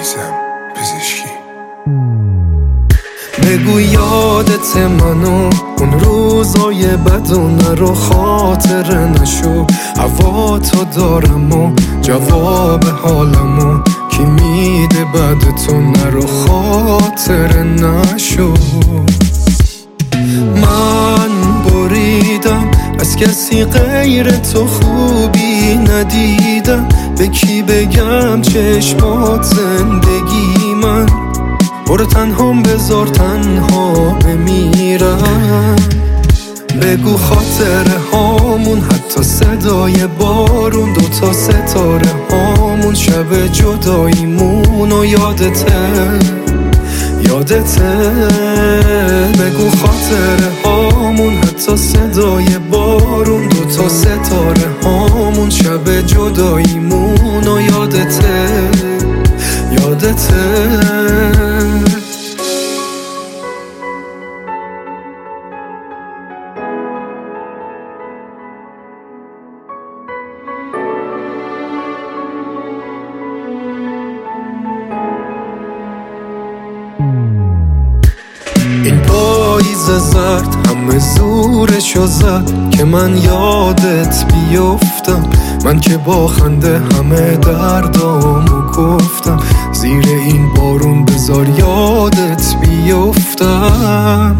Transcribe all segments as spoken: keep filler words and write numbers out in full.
عزیزم پزشکی. بگو یادت منو اون روزای بدو نرو، خاطر نشو هوا تو دارم و جواب حالمو کی میده بعد تو، نرو خاطر نشو. من بریدم از کسی غیر تو، خوبی ندیدم به کی بگم چشمات زندگی من، برو تنهام بذار تنها بمیرم. بگو خاطره هامون حتی صدای بارون، دوتا ستاره هامون شب جداییمون و یادته یادته. بگو خاطره هامون حتی صدای بارون، دوتا ستاره هامون شب جداییمون و یادته یادته. این پاییز زرد همه زورشو زد که من یادت بیفتم، من که با خنده همه دردامو گفتم، زیر این بارون بذار یادت بیفتم.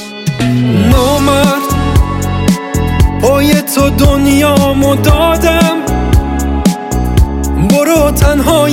نامرد پای تو دنیامو دادم، برو تنهای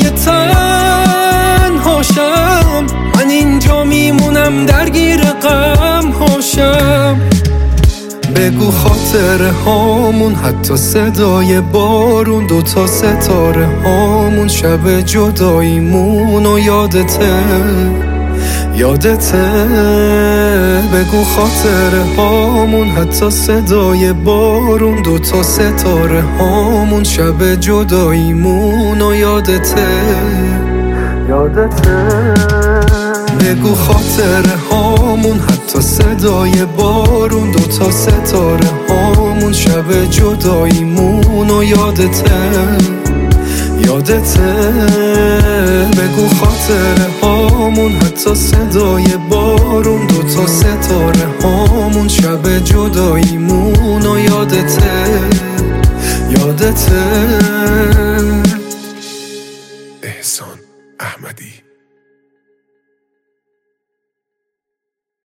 تنهاشم، من اینجا میمونم درگیر غم هاشم. بگو خاطره هامون حتی صدای بارون، دوتا ستاره هامون شب جداییمون و یادته یادته. بگو خاطره هامون حتی صدای بارون، دوتا ستاره هامون شب جداییمون و یادته یادته. بگو خاطره هامون حتی صدای بارون، دوتا ستاره هامون شب جداییمون و یادته یادته. بگو خاطره هامون حتی صدای بارون، دوتا ستاره هامون شب جداییمون و یادته یادته.